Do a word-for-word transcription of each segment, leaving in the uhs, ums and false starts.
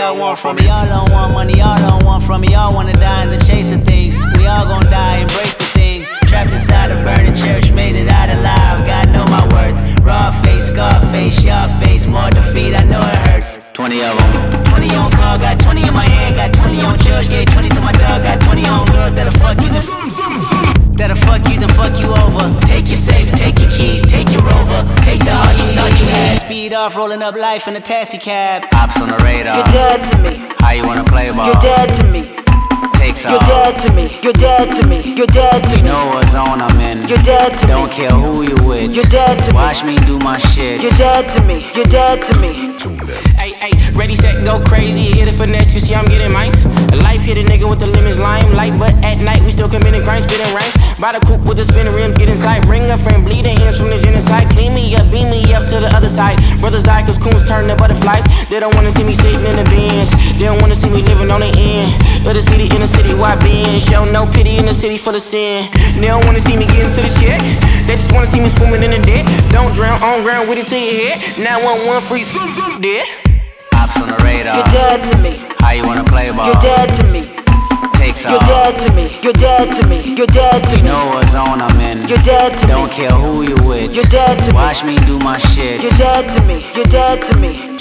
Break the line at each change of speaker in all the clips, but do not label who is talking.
y'all want from me? Y'all don't want money, y'all don't want from me. Y'all wanna die in the chase of things. We all gon' die, embrace the thing. Trapped inside a burning church, made it out alive. God know my worth. Raw face, scar face, y'all face. More defeat, I know it hurts. Twenty of them. Twenty on call, got twenty in my hand. Got twenty on judge, gave twenty to my dog. Got twenty on girls that'll fuck you, then that'll fuck you, then fuck you over. Take your safe, take your keys, take your rover. Take the heart you thought you had. Speed off, rolling up life in a taxi cab. Ops on the radar.
You're dead to me.
How you wanna play ball?
You're dead to me.
Takes off.
You're dead to me. You're dead to me. You're dead to me.
You know what zone I'm in.
You're dead to me.
Don't care who you with.
You're dead to me.
Watch me do my shit.
You're dead to me. You're dead to me.
Hey, hey, ready, set, go crazy. Hit it finesse, you see I'm getting mines. Life hit a nigga with the lemons, lime light, but at night we still committing crimes, spitting rhymes. By the coupe with the spinning rim, get inside. Bring a friend, bleeding hands from the genocide. Clean me up, beam me up to the other side. Brothers die cause coons turn to butterflies. They don't wanna see me sitting in the bins. They don't wanna see me living on the end of the city in the city wide binge. Show no pity in the city full of sin. They don't wanna see me getting to the check. They just wanna see me swimming in the dead. Don't drown on ground with it to your head. nine one one free zoom zoom dead.
Ops on the radar.
You're dead to me.
How you wanna play ball?
You're dead to me.
Takes
You're
off.
dead to me. You're dead to me. You're dead to
You
me.
know what zone I'm in.
You're dead to
Don't
me.
care who you with.
You're dead to me.
Watch me do my shit.
You're dead to me. You're dead to me.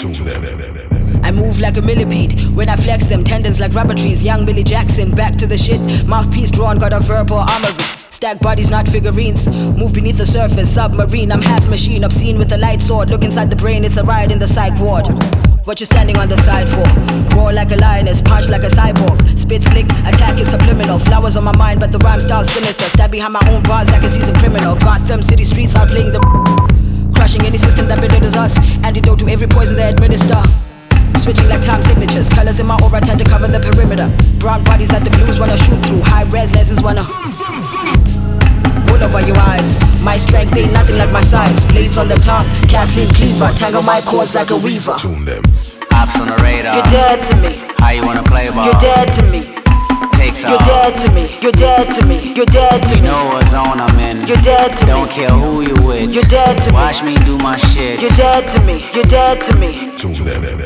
I move like a millipede when I flex them tendons like rubber trees. Young Billy Jackson, back to the shit. Mouthpiece drawn, got a verbal armory. Stack bodies, not figurines. Move beneath the surface, submarine. I'm half machine, obscene with a light sword. Look inside the brain, it's a riot in the psych ward. What you standing on the side for? Roar like a lioness, punch like a cyborg. Spit slick, attack is subliminal. Flowers on my mind, but the rhyme style's sinister. Stab behind my own bars like a seasoned criminal. Gotham City streets outplaying the crushing any system that belittles us. Antidote to every poison they administer. Switching like time signatures. Colors in my aura tend to cover the perimeter. Brown bodies that the blues wanna shoot through. High res lenses wanna wool over your eyes. My strength ain't nothing like my size. Blades on the tongue, Kathleen Cleaver. Tangle my chords like a weaver.
Ops on the radar.
You're dead to me.
How you wanna play ball?
You're dead to me.
Takes
You're
off.
dead to me. You're dead to me. You're dead to
You
me.
know what zone I'm in.
You're dead to me.
Don't care who you with.
You're dead to me.
Watch me do my shit.
You're dead to me. You're dead to me.